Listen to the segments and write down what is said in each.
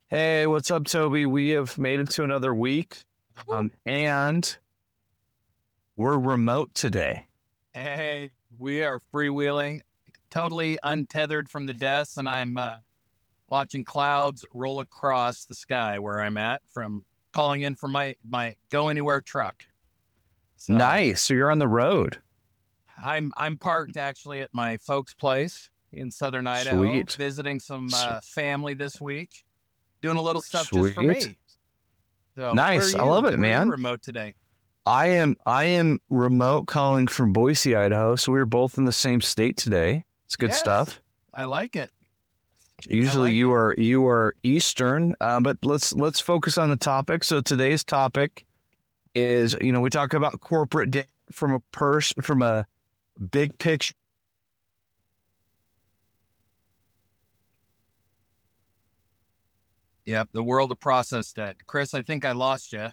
Hey, what's up, Toby? We have made it to another week, and we're remote today. Hey, we are freewheeling, totally untethered from the desk, and I'm watching clouds roll across the sky where I'm at from calling in from my go anywhere truck. So Nice. So you're on the road. I'm parked actually at my folks' place in southern Idaho, Sweet. visiting some S- family this week, doing a little stuff just for Sweet. me. So where are Nice. I love you? it, Where are you man. remote today? I am remote calling from Boise, Idaho. So we're both in the same state today. It's good Yes, stuff. I like it. I Usually like you it. are you are Eastern, but let's focus on the topic. So today's topic is, we talk about corporate debt from a big picture. Yep, the world of process debt. Chris, I think I lost you.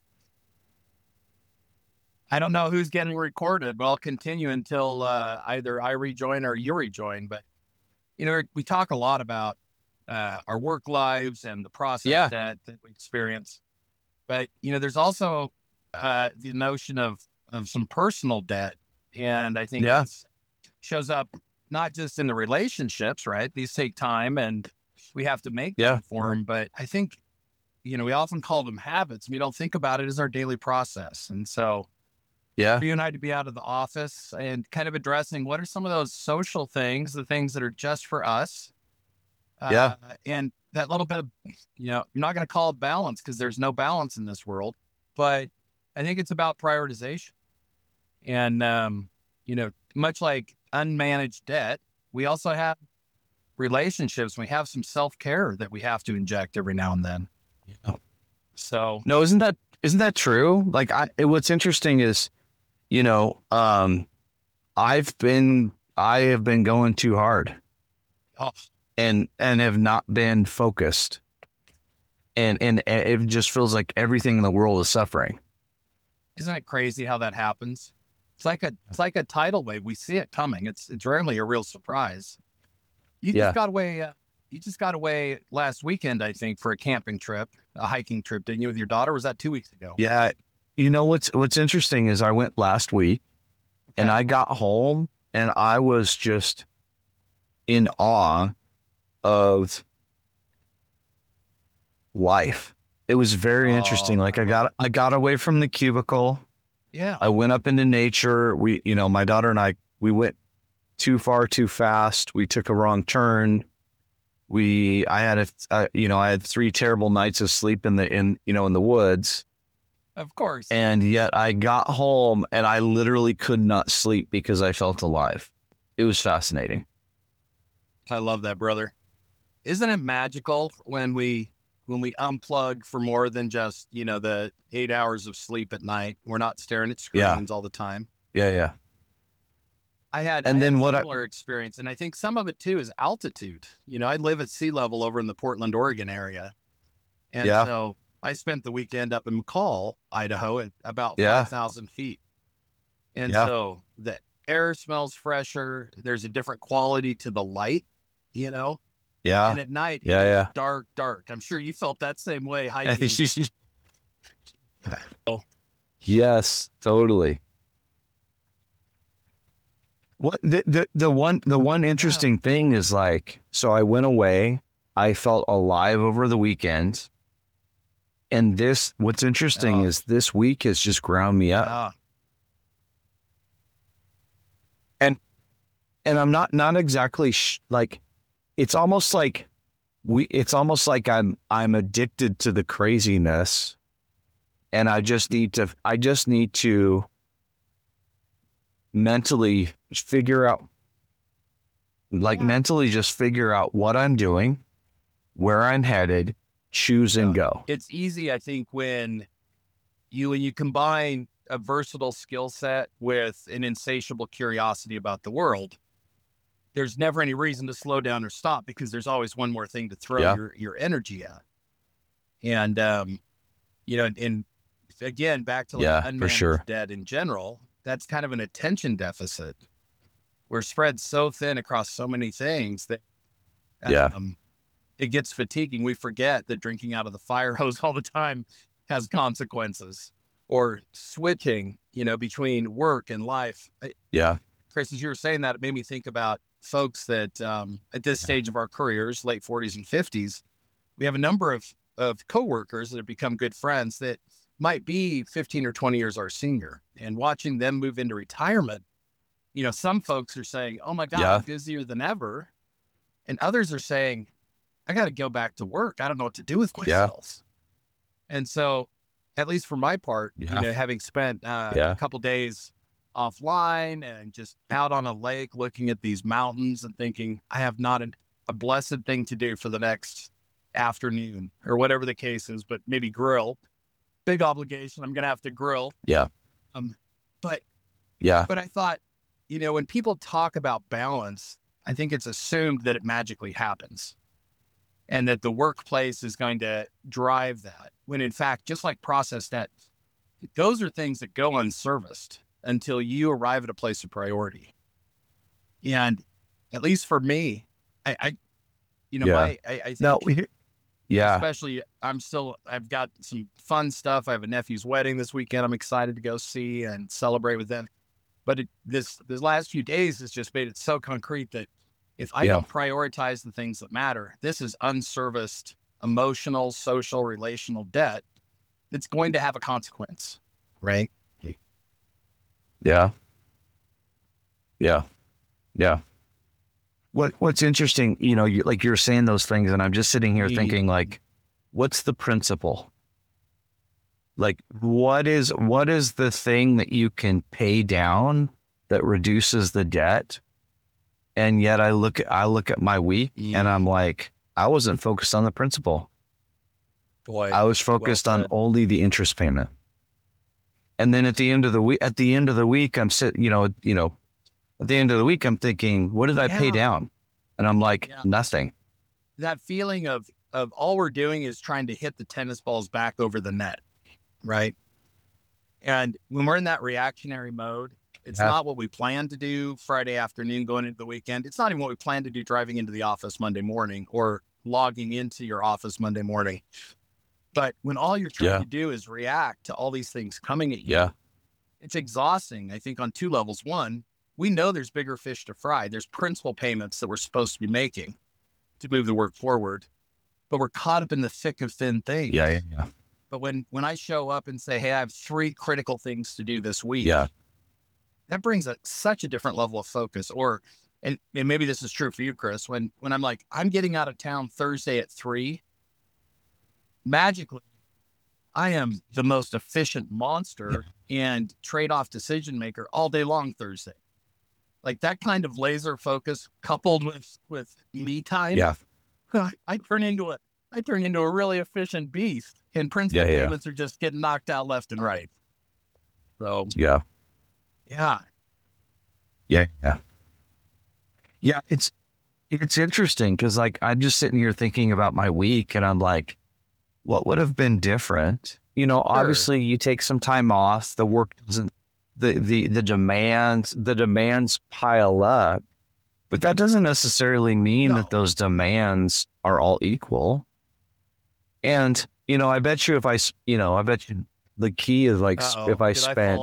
I don't know who's getting recorded, but I'll continue until either I rejoin or you rejoin. But we talk a lot about our work lives and the process Yeah. that we experience. But there's also the notion of some personal debt, and I think Yeah. that's shows up not just in the relationships, right? These take time, and we have to make Yeah. time for them. But I think we often call them habits. We don't think about it as our daily process, and so Yeah. for you and I to be out of the office and kind of addressing what are some of those social things, the things that are just for us. Yeah. And that little bit of, you're not going to call it balance because there's no balance in this world, but I think it's about prioritization. And, much like unmanaged debt, we also have relationships. We have some self care that we have to inject every now and then. Yeah. So, No, isn't that true? Like what's interesting is, you know, um, I have been going too hard oh, and have not been focused. And it just feels like everything in the world is suffering. isn't it crazy how that happens? It's like a tidal wave. We see it coming. It's rarely a real surprise. You just Yeah. got away. You just got away last weekend, I think, for a camping trip, a hiking trip, didn't you, with your daughter? Was that 2 weeks ago? Yeah. What's interesting is I went last week and Okay. I got home and I was just in awe of life. It was very interesting. Oh, Like I got away from the cubicle. yeah. I went up into nature. My daughter and we went too far too fast. We took a wrong turn. I had 3 terrible nights of sleep in the woods. Of course. And yet I got home and I literally could not sleep because I felt alive. It was fascinating. I love that, brother. Isn't it magical when we unplug for more than just the 8 hours of sleep at night? We're not staring at Yeah. screens all the time. Yeah. Yeah. I had I And had a then similar experience, and I think some of it too is altitude. I live at sea level over in the Portland, Oregon area, and yeah. so I spent the weekend up in McCall, Idaho, at about Yeah. 5,000 feet, and Yeah. so the air smells fresher. There's a different quality to the light, you know, Yeah. and at night it gets Yeah. dark, dark. I'm sure you felt that same way hiking. Yeah. Oh, Yes, totally. What the one yeah. interesting thing is, like, so I went away, I felt alive over the weekend, and what's interesting Oh, is this week has just ground me up. yeah. And and I'm not exactly like, it's almost like I'm addicted to the craziness, and I just need to mentally figure out Yeah. mentally just figure out what I'm doing, where I'm headed, choose and Yeah. go. It's easy, I think, when you combine a versatile skill set with an insatiable curiosity about the world, there's never any reason to slow down or stop because there's always one more thing to throw Yeah. your energy at. And and again, back to like Yeah, for unmanaged sure. debt in general, that's kind of an attention deficit. We're spread so thin across so many things that Yeah. um, it gets fatiguing. We forget that drinking out of the fire hose all the time has consequences, or switching, between work and life. Yeah. Chris, as you were saying that, it made me think about folks that at this stage of our careers, late 40s and 50s, we have a number of coworkers that have become good friends that might be 15 or 20 years our senior, and watching them move into retirement. Some folks are saying, oh my God, Yeah. I'm busier than ever. And others are saying, I got to go back to work. I don't know what to do with myself. And so, at least for my part, having spent a couple days offline and just out on a lake looking at these mountains and thinking, I have not a blessed thing to do for the next afternoon or whatever the case is, but maybe grill. Big obligation. I'm going to have to grill. Yeah. But I thought, when people talk about balance, I think it's assumed that it magically happens and that the workplace is going to drive that. When in fact, just like process debt, those are things that go unserviced until you arrive at a place of priority. And at least for me, I think, no, especially I've got some fun stuff. I have a nephew's wedding this weekend. I'm excited to go see and celebrate with them. But this last few days has just made it so concrete that if I don't prioritize the things that matter, this is unserviced emotional, social, relational debt that's going to have a consequence, right? Yeah. What's interesting, you're saying those things, and I'm just sitting here thinking, like, what's the principle? Like, what is the thing that you can pay down that reduces the debt? And yet I look at my week and I'm like, I wasn't focused on the principle. Boy, I was focused on only the interest payment. And then at the end of the week, I'm sitting, at the end of the week, I'm thinking, what did I pay down? And I'm like, nothing. That feeling of all we're doing is trying to hit the tennis balls back over the net. Right. And when we're in that reactionary mode, it's not what we plan to do Friday afternoon going into the weekend. It's not even what we plan to do driving into the office Monday morning or logging into your office Monday morning. But when all you're trying to do is react to all these things coming at you, it's exhausting, I think, on two levels. One, we know there's bigger fish to fry. There's principal payments that we're supposed to be making to move the work forward, but we're caught up in the thick of thin things. Yeah. But when I show up and say, hey, I have 3 critical things to do this week, that brings such a different level of focus. And maybe this is true for you, Chris, when I'm like, I'm getting out of town Thursday at 3, magically, I am the most efficient monster and trade-off decision maker all day long Thursday. Like that kind of laser focus coupled with me time. I turn into a really efficient beast, and principal payments are just getting knocked out left and right. So yeah. It's interesting because, like, I'm just sitting here thinking about my week, and I'm like, what would have been different? Obviously, you take some time off. The work doesn't. The demands pile up, but that doesn't necessarily mean that those demands are all equal. And, I bet you the key is like, if I spent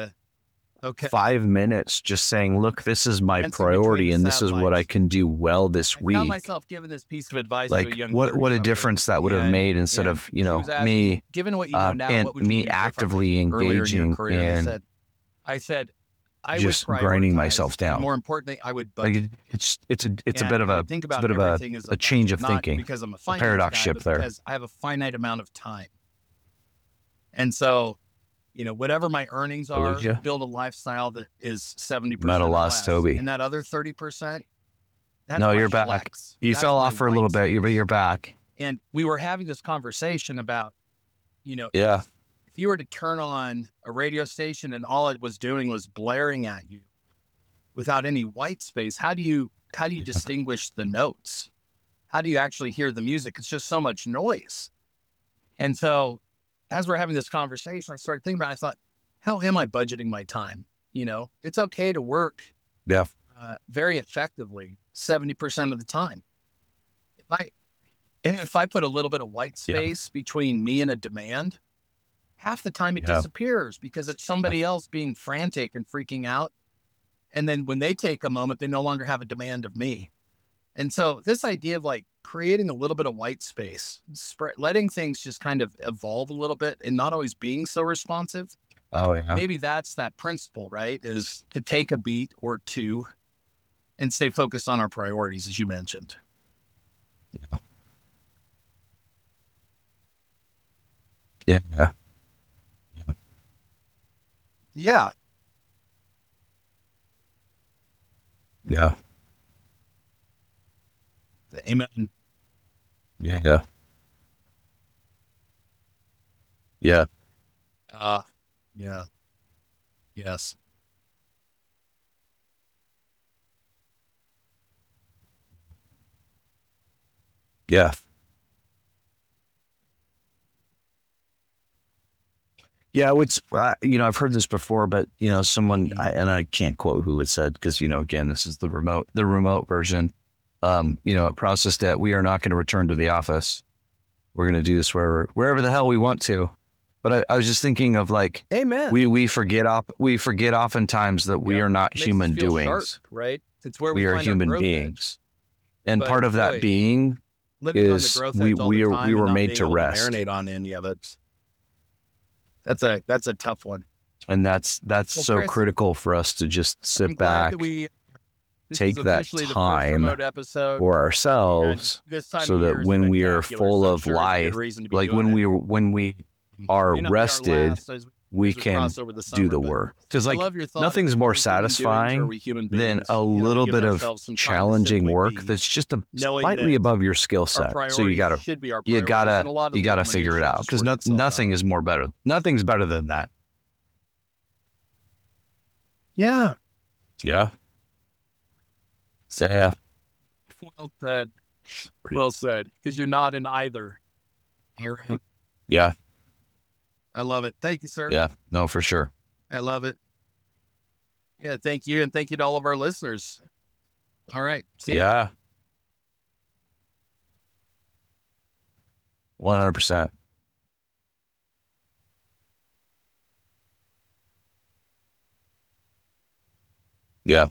5 minutes just saying, look, this is my priority and this is what I can do well this week. I found myself giving this piece of advice like to a young what a difference that would have made instead of, me, given what you know now, and what would me actively engaging and I said, I just would grinding myself down. More importantly, I would budget. It's a bit of a change of thinking, because I'm a paradox shift there. Because I have a finite amount of time, and so whatever my earnings are, build a lifestyle that is 70%. Not a loss, Toby. And that other 30%. No, you're back. You fell off for a little bit, but you're back. And we were having this conversation about, if you were to turn on a radio station and all it was doing was blaring at you without any white space, how do you distinguish the notes? How do you actually hear the music? It's just so much noise. And so as we're having this conversation, I started thinking about it. I thought, how am I budgeting my time? It's okay to work very effectively 70% of the time. And if I put a little bit of white space between me and a demand, half the time it disappears because it's somebody else being frantic and freaking out. And then when they take a moment, they no longer have a demand of me. And so this idea of like creating a little bit of white space, letting things just kind of evolve a little bit and not always being so responsive. Oh yeah. Maybe that's that principle, right? Is to take a beat or two and stay focused on our priorities, as you mentioned. Yeah. Yeah. Yeah. Yeah. Amen. Yeah. Yeah. Yeah. Yeah. Yes. Yeah. Yeah, which I've heard this before, but someone and I can't quote who it said because again, this is the remote version. It processed that we are not going to return to the office. We're going to do this wherever the hell we want to. But I was just thinking of like, amen. We forget oftentimes that we are not human doings, sharp, right? It's where we are human beings, and part of that being is we were made to rest. Marinate on any of it. That's a tough one, and that's so Chris, critical for us to just sit back, take that time for ourselves, so that when we are full of life, like when we are rested, we can do the work. Because like nothing's more satisfying than a little bit of challenging work that's just slightly above your skill set. So you gotta figure it out, because nothing is more better. Nothing's better than that. Yeah. Yeah. So, yeah. Well said. Well said. Because you're not in either. Yeah. I love it. Thank you, sir. Yeah, no, for sure. I love it. Yeah, thank you. And thank you to all of our listeners. All right. Yeah. 100%. Yeah.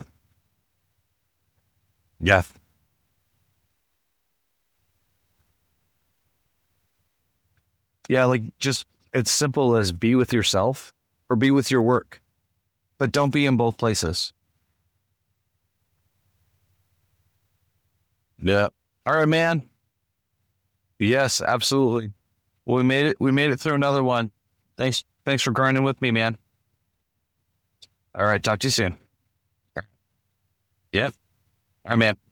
Yeah. Yeah, like just it's simple as be with yourself or be with your work, but don't be in both places. Yeah. All right, man. Yes, absolutely. Well, we made it. We made it through another one. Thanks for grinding with me, man. All right. Talk to you soon. Yep. All right, man.